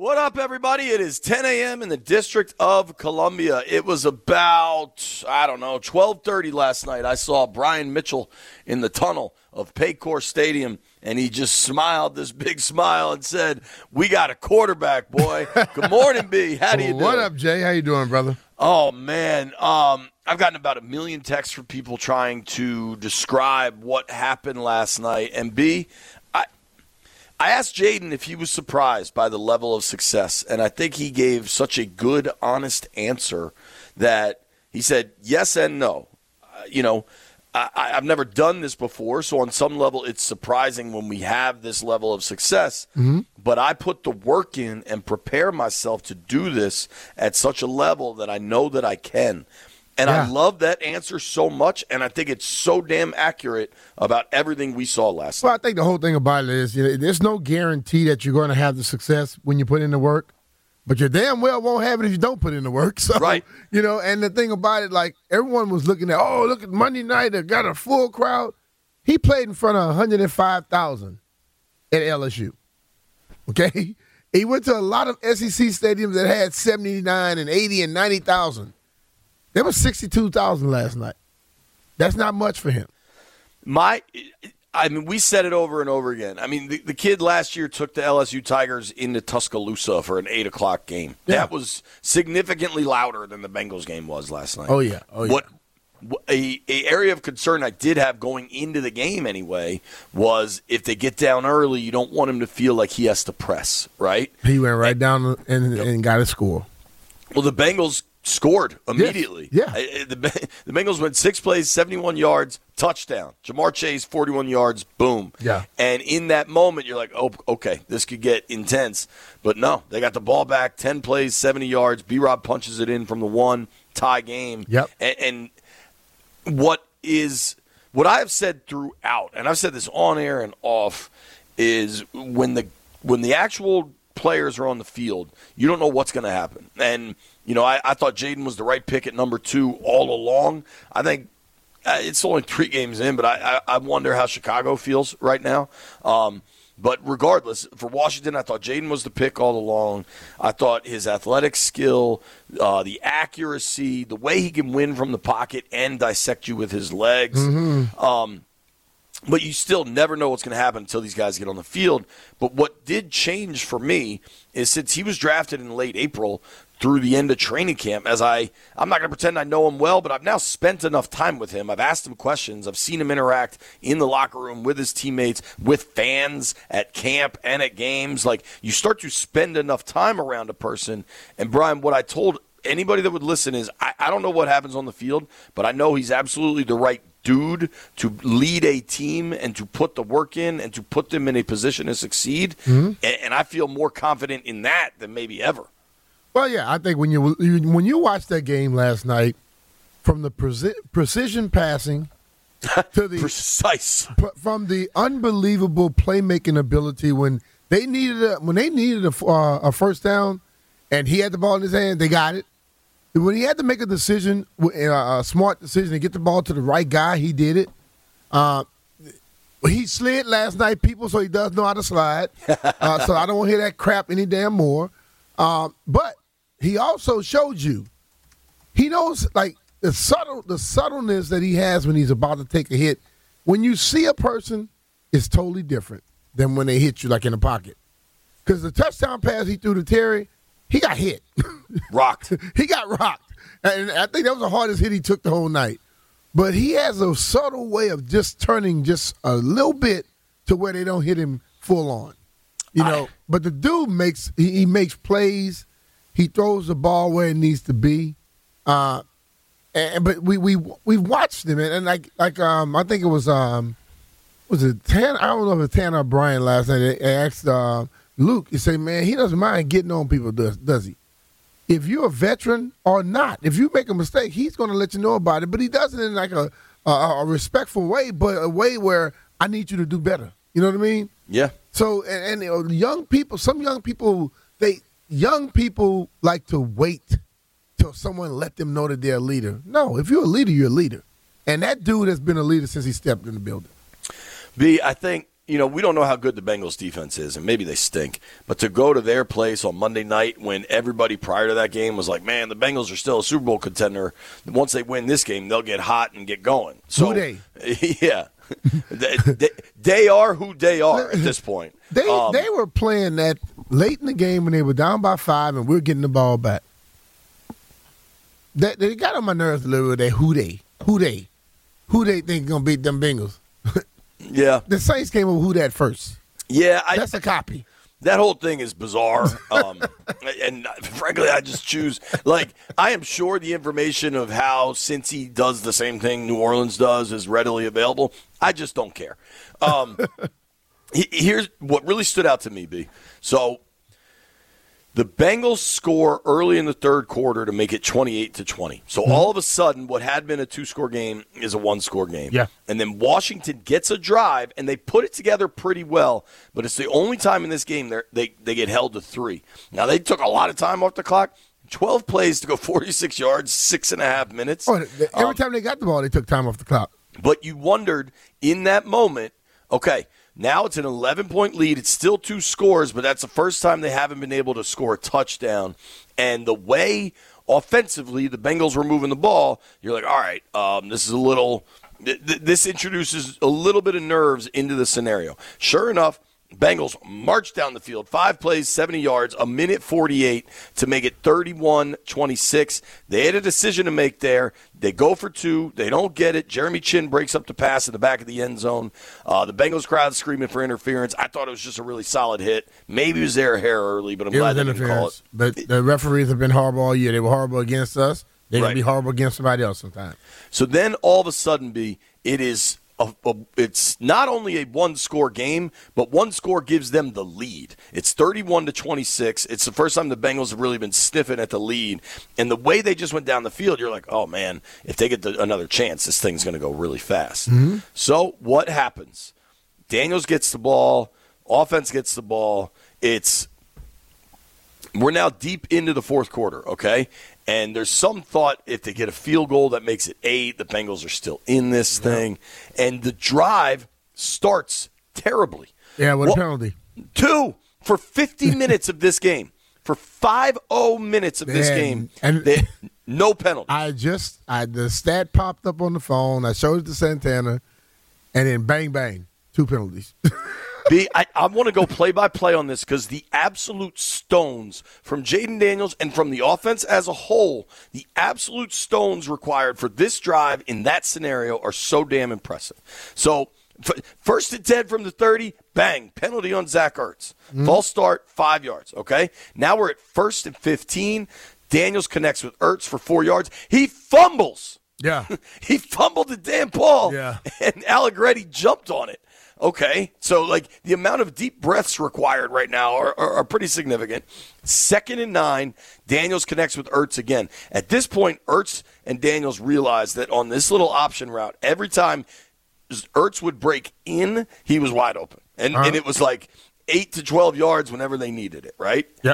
What up, everybody? It is 10 a.m. in the District of Columbia. It was about, 12:30 last night. I saw Brian Mitchell in the tunnel of Paycor Stadium, and he just smiled this big smile and said, "We got a quarterback, boy." Good morning, B. How do you do? What up, Jay? How you doing, brother? Oh, man. I've gotten about 1 million texts from people trying to describe what happened last night. And B, I asked Jaden if he was surprised by the level of success, and I think he gave such a good, honest answer that he said yes and no. I've never done this before, so on some level it's surprising when we have this level of success. Mm-hmm. But I put the work in and prepare myself to do this at such a level that I know that I can. And I love that answer so much, and I think it's so damn accurate about everything we saw last night. Well, I think the whole thing about it is there's no guarantee that you're going to have the success when you put in the work, but you damn well won't have it if you don't put in the work. So, right. And the thing about it, like, everyone was looking at, look at Monday night, they got a full crowd. He played in front of 105,000 at LSU, okay? He went to a lot of SEC stadiums that had 79 and 80 and 90,000. There was 62,000 last night. That's not much for him. We said it over and over again. I mean, the kid last year took the LSU Tigers into Tuscaloosa for an 8 o'clock game. Yeah. That was significantly louder than the Bengals game was last night. Oh, yeah. What a area of concern I did have going into the game anyway was if they get down early, you don't want him to feel like he has to press, right? He went right down and got a score. Well, the Bengals scored immediately. Yes. Yeah. The Bengals went 6 plays, 71 yards, touchdown. Jamar Chase, 41 yards, boom. Yeah. And in that moment, you're like, oh, okay, this could get intense. But no, they got the ball back, 10 plays, 70 yards. B-Rob punches it in from the one, tie game. Yep. And what I have said throughout, and I've said this on air and off, is when the actual players are on the field, you don't know what's going to happen. And I thought Jaden was the right pick at number 2 all along. I think it's only 3 games in, but I wonder how Chicago feels right now. But regardless, for Washington, I thought Jaden was the pick all along. I thought his athletic skill, the accuracy, the way he can win from the pocket and dissect you with his legs. Mm-hmm. But you still never know what's going to happen until these guys get on the field. But what did change for me is since he was drafted in late April through the end of training camp, I'm not going to pretend I know him well, but I've now spent enough time with him. I've asked him questions. I've seen him interact in the locker room with his teammates, with fans at camp and at games. Like, you start to spend enough time around a person. And, Brian, what I told anybody that would listen is I don't know what happens on the field, but I know he's absolutely the right dude to lead a team and to put the work in and to put them in a position to succeed. Mm-hmm. And I feel more confident in that than maybe ever. Well, yeah, I think when you watched that game last night, from the precision passing to the precise, from the unbelievable playmaking ability when they needed a first down, and he had the ball in his hand, they got it. When he had to make a decision, a smart decision to get the ball to the right guy, he did it. He slid last night, people, so he does know how to slide. So I don't want to hear that crap any damn more. But he also showed you he knows, like, the subtleness that he has when he's about to take a hit. When you see a person, it's totally different than when they hit you, like, in the pocket. Because the touchdown pass he threw to Terry, he got hit. Rocked. He got rocked. And I think that was the hardest hit he took the whole night. But he has a subtle way of just turning just a little bit to where they don't hit him full on. But the dude makes plays. He throws the ball where it needs to be. But we watched him, and I think it was it Tanner? I don't know if it's Tanner or Brian last night. They asked Luke. He said, "Man, he doesn't mind getting on people, does he? If you're a veteran or not, if you make a mistake, he's going to let you know about it. But he does it in like a respectful way, but a way where I need you to do better. You know what I mean? Yeah. So and young people, some young people like to wait till someone let them know that they're a leader. No, if you're a leader, you're a leader. And that dude has been a leader since he stepped in the building. B, I think, we don't know how good the Bengals defense is, and maybe they stink. But to go to their place on Monday night when everybody prior to that game was like, man, the Bengals are still a Super Bowl contender. Once they win this game, they'll get hot and get going. So, who they? Yeah. they are who they are at this point. They were playing that late in the game when they were down by 5 and we were getting the ball back. They got on my nerves a little bit. Who they think going to beat them Bengals? Yeah. The Saints came up with who that first. Yeah. That's a copy. That whole thing is bizarre. And frankly, I just choose. I am sure the information of how Cincy does the same thing New Orleans does is readily available. I just don't care. Here's what really stood out to me, B. So the Bengals score early in the third quarter to make it 28-20. So all of a sudden, what had been a 2-score game is a 1-score game. Yeah. And then Washington gets a drive, and they put it together pretty well. But it's the only time in this game they get held to 3. Now, they took a lot of time off the clock. 12 plays to go 46 yards, 6.5 minutes. Oh, every time they got the ball, they took time off the clock. But you wondered in that moment, okay, now it's an 11-point lead. It's still 2 scores, but that's the first time they haven't been able to score a touchdown. And the way offensively the Bengals were moving the ball, you're like, all right, this is a little this introduces a little bit of nerves into the scenario. Sure enough, Bengals march down the field, 5 plays, 70 yards, a minute 48 to make it 31-26. They had a decision to make there. They go for 2. They don't get it. Jeremy Chin breaks up the pass in the back of the end zone. The Bengals crowd screaming for interference. I thought it was just a really solid hit. Maybe it was their hair early, but I'm glad they didn't call it. But the referees have been horrible all year. They were horrible against us. They're going to be horrible against somebody else sometimes. So then all of a sudden, B, it is it's not only a 1-score game, but 1 score gives them the lead. It's 31-26. It's the first time the Bengals have really been sniffing at the lead. And the way they just went down the field, you're like, oh, man, if they get another chance, this thing's going to go really fast. Mm-hmm. So what happens? Daniels gets the ball. Offense gets the ball. We're now deep into the fourth quarter, okay? And there's some thought if they get a field goal that makes it 8, the Bengals are still in this thing. And the drive starts terribly. Yeah, what a penalty. 2 for 50 minutes of this game. For 50 minutes of this game, no penalty. The stat popped up on the phone. I showed it to Santana, and then bang, bang, 2 penalties. B, I want to go play-by-play on this because the absolute stones from Jayden Daniels and from the offense as a whole, the absolute stones required for this drive in that scenario are so damn impressive. So, first and 10 from the 30, bang, penalty on Zach Ertz. False start, 5 yards, okay? Now we're at 1st and 15. Daniels connects with Ertz for 4 yards. He fumbles. Yeah. He fumbled the damn ball, yeah. And Allegretti jumped on it. Okay, so the amount of deep breaths required right now are pretty significant. 2nd and 9, Daniels connects with Ertz again. At this point, Ertz and Daniels realized that on this little option route, every time Ertz would break in, he was wide open. And it was 8 to 12 yards whenever they needed it, right? Yep.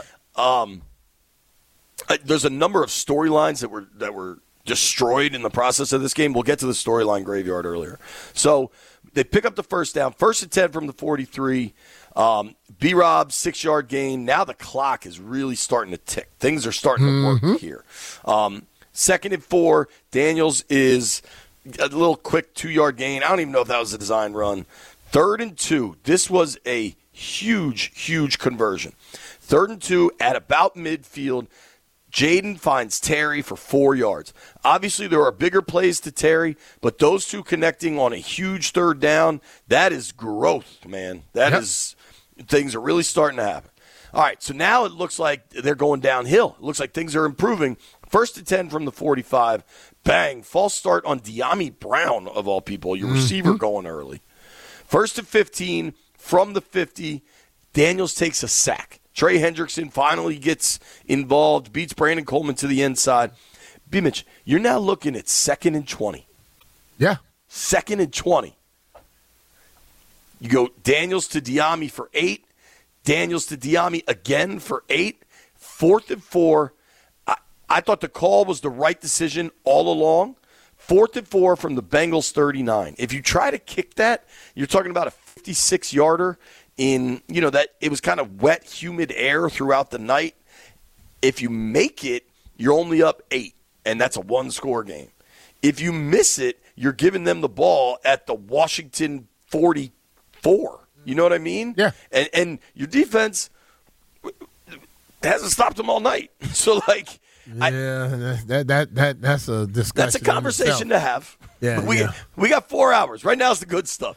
There's a number of storylines that were destroyed in the process of this game. We'll get to the storyline graveyard earlier. So they pick up the first down. 1st and 10 from the 43. B-Rob, 6-yard gain. Now the clock is really starting to tick. Things are starting to work here. 2nd and 4. Daniels is a little quick 2-yard gain. I don't even know if that was a design run. 3rd and 2. This was a huge, huge conversion. 3rd and 2 at about midfield. Jayden finds Terry for 4 yards. Obviously, there are bigger plays to Terry, but those two connecting on a huge 3rd down, that is growth, man. Things are really starting to happen. All right, so now it looks like they're going downhill. It looks like things are improving. 1st and 10 from the 45. Bang, false start on De'Ami Brown, of all people, your receiver going early. 1st and 15 from the 50. Daniels takes a sack. Trey Hendrickson finally gets involved, beats Brandon Coleman to the inside. B-Mitch, you're now looking at 2nd and 20. Yeah. 2nd and 20. You go Daniels to De'Ami for 8. Daniels to De'Ami again for 8. 4th and 4. I thought the call was the right decision all along. 4th and 4 from the Bengals 39. If you try to kick that, you're talking about a 56-yarder in, that it was kind of wet, humid air throughout the night. If you make it, you're only up 8, and that's a one-score game. If you miss it, you're giving them the ball at the Washington 44. You know what I mean? Yeah. And your defense hasn't stopped them all night. So, that's a discussion. That's a conversation to have. Yeah, we got 4 hours. Right now is the good stuff.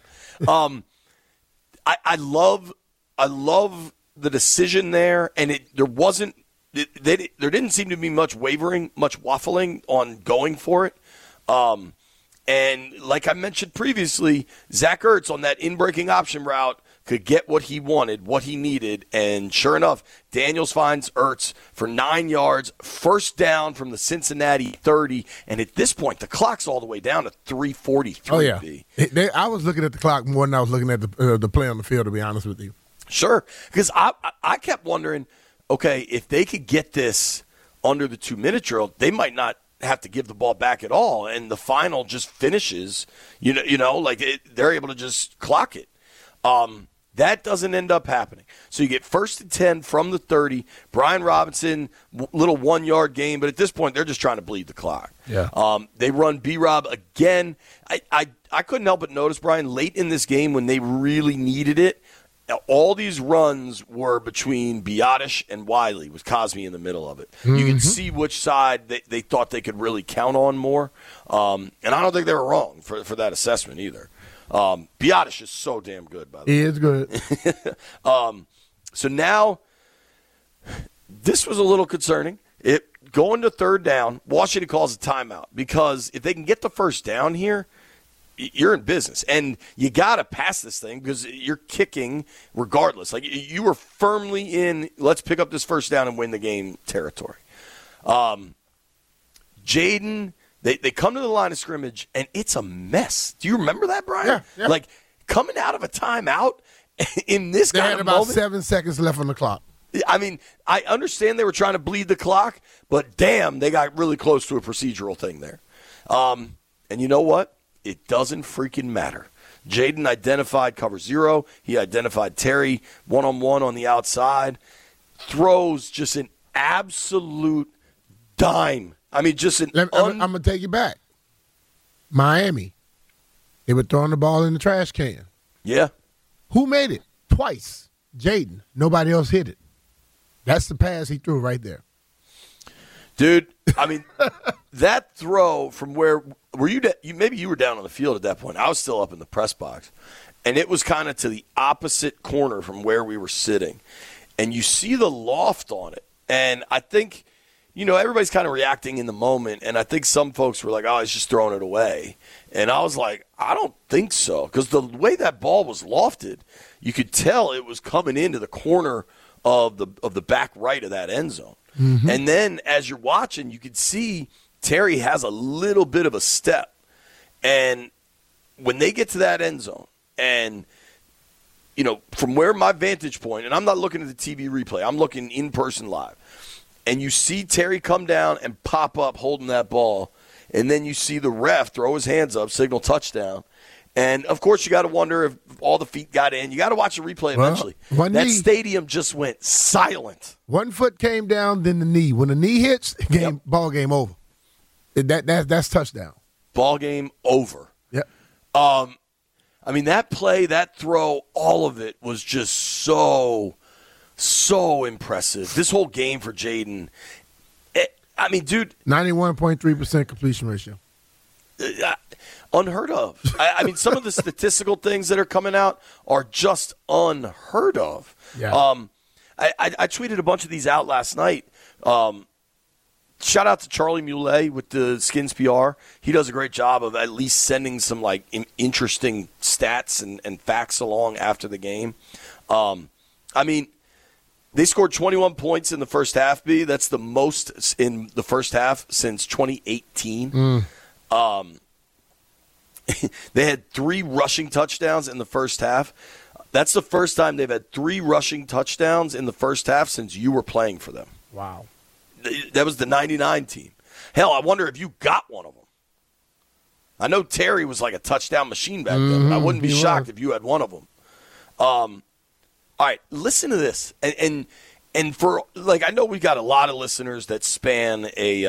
I love the decision there, and there didn't seem to be much wavering, much waffling on going for it. And like I mentioned previously, Zach Ertz on that in-breaking option route could get what he wanted, what he needed, and sure enough, Daniels finds Ertz for 9 yards, first down from the Cincinnati 30, and at this point, the clock's all the way down to 3:43. Oh, yeah. I was looking at the clock more than I was looking at the play on the field, to be honest with you. Sure, because I kept wondering, okay, if they could get this under the 2-minute drill, they might not have to give the ball back at all, and the final just finishes. They're able to just clock it. That doesn't end up happening. So you get 1st and 10 from the 30. Brian Robinson, little 1-yard gain, but at this point they're just trying to bleed the clock. Yeah. They run B-Rob again. I couldn't help but notice, Brian, late in this game when they really needed it, all these runs were between Biotish and Wiley, with Cosme in the middle of it. Mm-hmm. You could see which side they thought they could really count on more. And I don't think they were wrong for that assessment either. Biotish is so damn good, by the way. He is good. So now, this was a little concerning. Going to 3rd down, Washington calls a timeout because if they can get the first down here, you're in business. And you got to pass this thing because you're kicking regardless. Like, you were firmly in, let's pick up this first down and win the game territory. Jaden, they come to the line of scrimmage, and it's a mess. Do you remember that, Brian? Yeah. Like, coming out of a timeout in this kind of moment. They had about 7 seconds left on the clock. I mean, I understand they were trying to bleed the clock, but damn, they got really close to a procedural thing there. And you know what? It doesn't freaking matter. Jaden identified cover 0. He identified Terry one-on-one on the outside. Throws just an absolute dime. I mean, just an I'm going to take you back. Miami. They were throwing the ball in the trash can. Yeah. Who made it? Twice. Jaden. Nobody else hit it. That's the pass he threw right there. Dude, I mean, that throw from where were you? Maybe you were down on the field at that point. I was still up in the press box, and it was kind of to the opposite corner from where we were sitting, and you see the loft on it. And I think, everybody's kind of reacting in the moment, and I think some folks were like, "Oh, he's just throwing it away," and I was like, "I don't think so," because the way that ball was lofted, you could tell it was coming into the corner of the back right of that end zone. Mm-hmm. And then as you're watching, you could see Terry has a little bit of a step. And when they get to that end zone, and, from where my vantage point, and I'm not looking at the TV replay, I'm looking in person live, and you see Terry come down and pop up holding that ball, and then you see the ref throw his hands up, signal touchdown. And, of course, you got to wonder if all the feet got in. You got to watch the replay eventually. That stadium just went silent. One foot came down, then the knee. When the knee hits, ball game over. That's touchdown. Ball game over. Yep. I mean, that play, that throw, all of it was just so impressive. This whole game for Jaden, dude. 91.3% completion ratio. Unheard of. I mean, some of the statistical things that are coming out are just unheard of. Yeah. I tweeted a bunch of these out last night. Shout out to Charlie Muley with the Skins PR. He does a great job of at least sending some interesting stats and facts along after the game. I mean, they scored 21 points in the first half, B. That's the most in the first half since 2018. They had 3 rushing touchdowns in the first half. That's the first time they've had 3 rushing touchdowns in the first half since you were playing for them. Wow. That was the 99 team. Hell, I wonder if you got one of them. I know Terry was like a touchdown machine back then, but I wouldn't be shocked if you had one of them. All right, listen to this, and for like I know we got a lot of listeners that span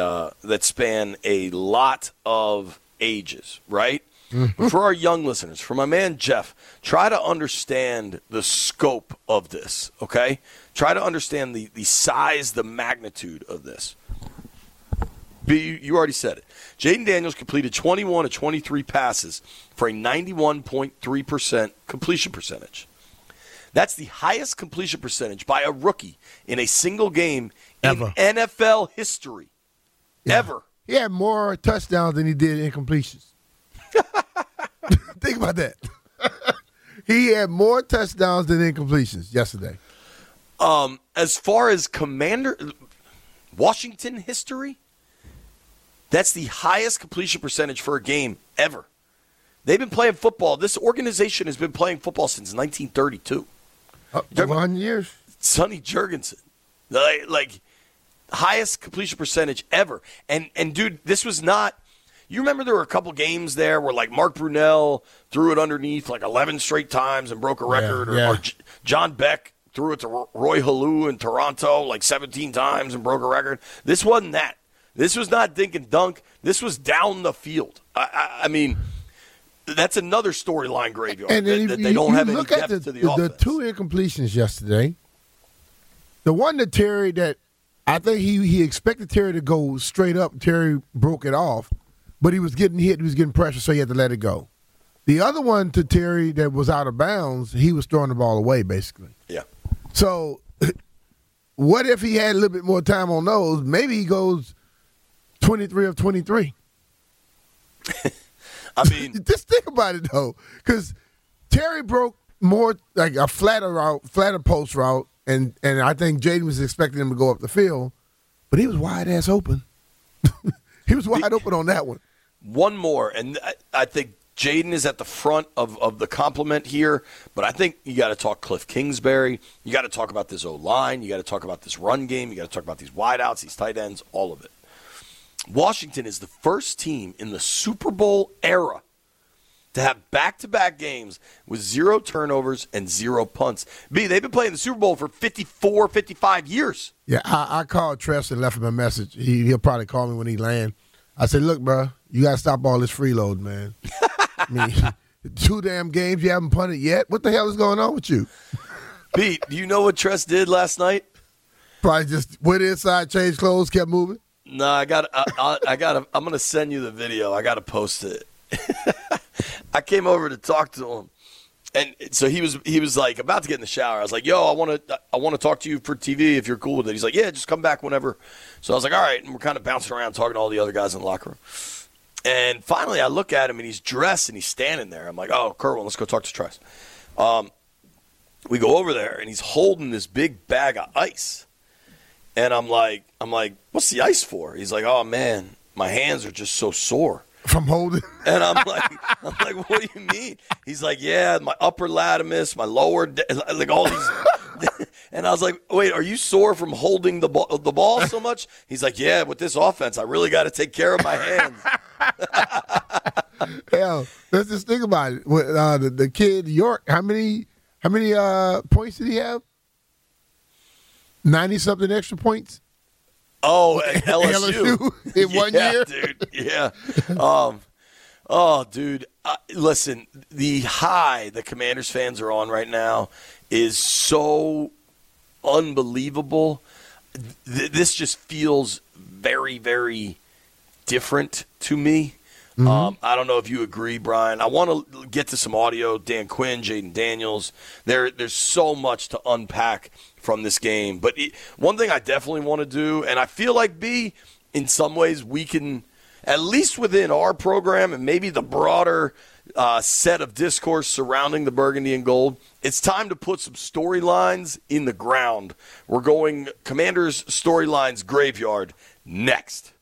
a lot of ages, right? Mm-hmm. But for our young listeners, for my man Jeff, try to understand the scope of this. Okay, try to understand the size, the magnitude of this. B, you already said it. Jayden Daniels completed 21 of 23 passes for a 91.3% completion percentage. That's the highest completion percentage by a rookie in a single game ever in NFL history. Yeah. Ever. He had more touchdowns than he did incompletions. Think about that. He had more touchdowns than incompletions yesterday. As far as Washington history, that's the highest completion percentage for a game ever. They've been playing football. This organization has been playing football since 1932. 100 years. Sonny Jurgensen. Like highest completion percentage ever. And dude, this was not – you remember there were a couple games there where like Mark Brunell threw it underneath like 11 straight times and broke a record. Or John Beck threw it to Roy Halou in Toronto like 17 times and broke a record. This wasn't that. This was not dink and dunk. This was down the field. I mean – that's another storyline graveyard. And then they don't have any depth to the offense. The two incompletions yesterday, the one that Terry that I think he expected Terry to go straight up. Terry broke it off, but he was getting hit. He was getting pressure, so he had to let it go. The other one to Terry that was out of bounds, he was throwing the ball away, basically. Yeah. So what if he had a little bit more time on those? Maybe he goes 23 of 23. I mean, just think about it though, because Terry broke more like a flatter post route, and I think Jayden was expecting him to go up the field, but he was wide ass open. He was wide open on that one. One more, and I think Jayden is at the front of the compliment here, but I think you got to talk Cliff Kingsbury. You got to talk about this O-line. You got to talk about this run game. You got to talk about these wideouts, these tight ends, all of it. Washington is the first team in the Super Bowl era to have back-to-back games with 0 turnovers and 0 punts. B, they've been playing the Super Bowl for 54, 55 years. Yeah, I called Tress and left him a message. He'll probably call me when he land. I said, look, bro, you got to stop all this freeload, man. I mean, 2 damn games you haven't punted yet. What the hell is going on with you? Pete, do you know what Tress did last night? Probably just went inside, changed clothes, kept moving. No, I'm going to send you the video. I got to post it. I came over to talk to him, and so he was like about to get in the shower. I was like, "Yo, I want to talk to you for TV if you're cool with it." He's like, "Yeah, just come back whenever." So I was like, "All right." And we're kind of bouncing around talking to all the other guys in the locker room. And finally, I look at him, and he's dressed, and he's standing there. I'm like, "Oh, Kerwin, let's go talk to Trice." We go over there, and he's holding this big bag of ice. And I'm like, what's the ice for? He's like, oh man, my hands are just so sore from holding. And I'm like, what do you mean? He's like, yeah, my upper latimus, my lower, like all these. And I was like, wait, are you sore from holding the ball so much? He's like, yeah, with this offense, I really got to take care of my hands. Hell, let's just think about it. The kid York, how many points did he have? 90-something extra points? Oh, at LSU. In 1 year? Dude. Yeah. Dude. Listen, the high the Commanders fans are on right now is so unbelievable. This just feels very, very different to me. Mm-hmm. I don't know if you agree, Brian. I want to get to some audio. Dan Quinn, Jayden Daniels. There's so much to unpack from this game. But one thing I definitely want to do, and I feel like, B, in some ways we can, at least within our program and maybe the broader set of discourse surrounding the Burgundy and Gold, it's time to put some storylines in the ground. We're going Commanders Storylines Graveyard next.